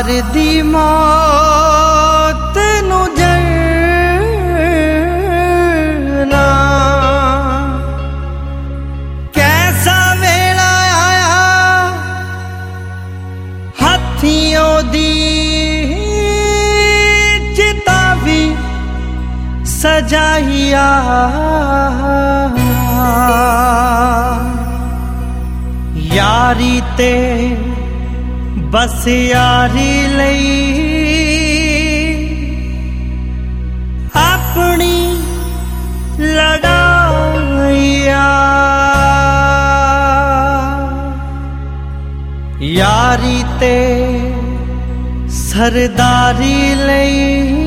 यार दी मौत नू जरना कैसा वेला आया हाथियों दी चिता भी सजाइया यारी ते बस यारी लई अपनी लड़ाइया यारी ते सरदारी लई